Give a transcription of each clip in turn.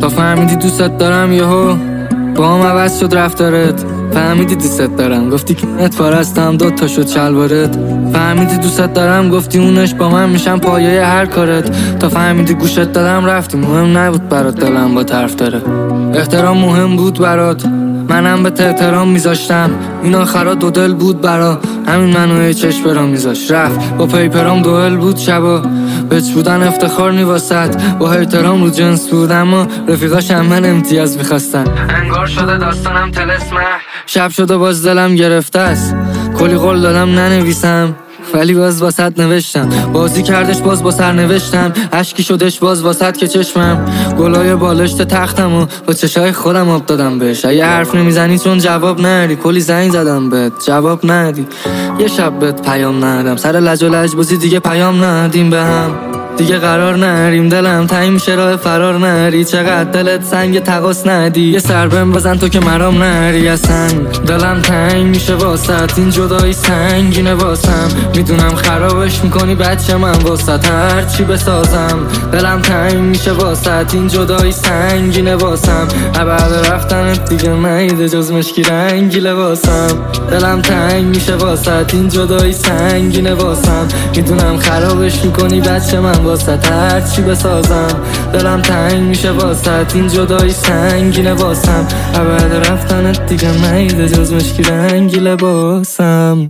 تا فهمیدی دوست دارم یهو با هم عوض شد رفتارت. فهمیدی دوست دارم گفتی که نت پرستم 2 تا شد شلوارت. فهمیدی دوست دارم گفتی اونش با من میشم پایه هر کارت. تا فهمیدی گوشت دادم رفتی مهم نبود برات دلم با طرف داره. احترام مهم بود برات منم به احترام میذاشتم. این آخرا 2 دل بود برا همین منو چشم برام میذاش. رفت با پیپرام 2 دل بود شبا بچ بودن افتخار نیواسد. با احترام رو جنس بود اما رفیقاش هم من امتیاز میخواستن. انگار شده داستانم طلسمه شب شده باز دلم گرفته است. کلی قول دادم ننویسم ولی باز واسط نوشتم. بازی کردش باز با سر نوشتم. عشقی شدش باز واسط که چشمم گلای بالشت تختم و با چشای خودم آب دادم بهش. اگه حرف نمیزنی چون جواب ندی کلی زنگ زدم بهت جواب ندی. یه شب بهت پیام ندم سر لج و لجبازی دیگه پیام ندیم به هم. دیگه قرار نریم دلم تنگ میشه راه فرار نری. چقدر دلت سنگ تقاس ندی یه سر بهم بزن تو که مرام نری اصلا. دلم تنگ میشه واسط این جدایی سنگینه واسم. میدونم خرابش میکنی بچه من واسط هر چی بسازم. دلم تنگ میشه واسط این جدایی سنگینه واسم. بعد رفتنت دیگه نیده جز مشکی رنگی لباسم. دلم تنگ میشه واسط این جدایی سنگینه واسم. میدونم خرابش میکنی بچه من واسط هر چی بسازم. دلم تنگ میشه واسط این جدایی سنگینه واسم. بعد رفتنت دیگه نیده جز مشکی رنگی لباسم.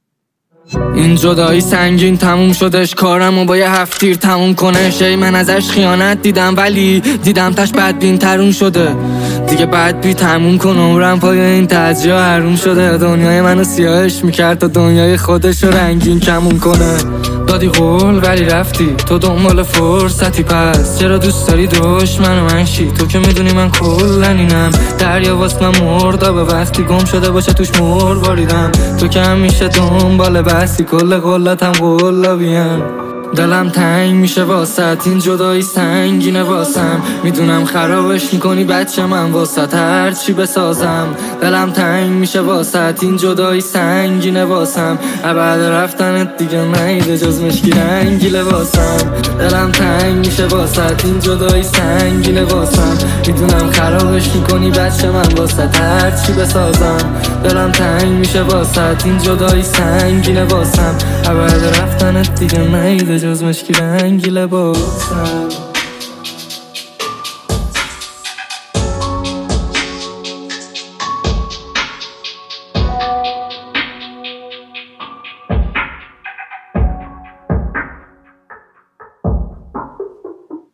این جدایی سنگین تموم شدش کارم و با یه 7 تیر تموم کنش. ای من ازش خیانت دیدم ولی دیدم تاش بدبین ترون شده. دیگه بدبی تموم کن عمرم پای این تجربه حروم شده. دنیای منو سیاهش میکرد تا دنیای خودش رو رنگین کمون کنه. دادی قول ولی رفتی تو دنبال فرصتی. پس چرا دوست داری دشمن من شی؟ تو که میدونی من کلن اینم. دریا واسه من مردا به وقتی گم شده باشه توش مرواریدم. تو که همیشه دنبال بحثی کل قلتم قلابیم. دلم تنگ میشه واسط این جدایی سنگینه واسم. میدونم خرابش میکنی بچه من واسط هر چی بسازم. دلم تنگ میشه واسط این جدایی سنگینه واسم. بعد رفتنت دیگه نیده جز مشکی رنگی لباسم. دلم تنگ میشه واسط این جدایی سنگینه واسم. میدونم خرابش میکنی بچه من واسط هر چی بسازم. دلم تنگ میشه واسط این جدایی سنگینه واسم. بعد رفتنت دیگه نیده جز مشکی رنگی لباسم.